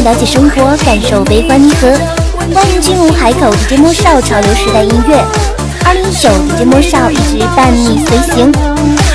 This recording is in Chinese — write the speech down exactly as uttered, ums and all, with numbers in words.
了解生活，感受悲欢离合。欢迎进入海口 D J 莫少潮流时代音乐。二零一九 D J 莫少一直伴你随行。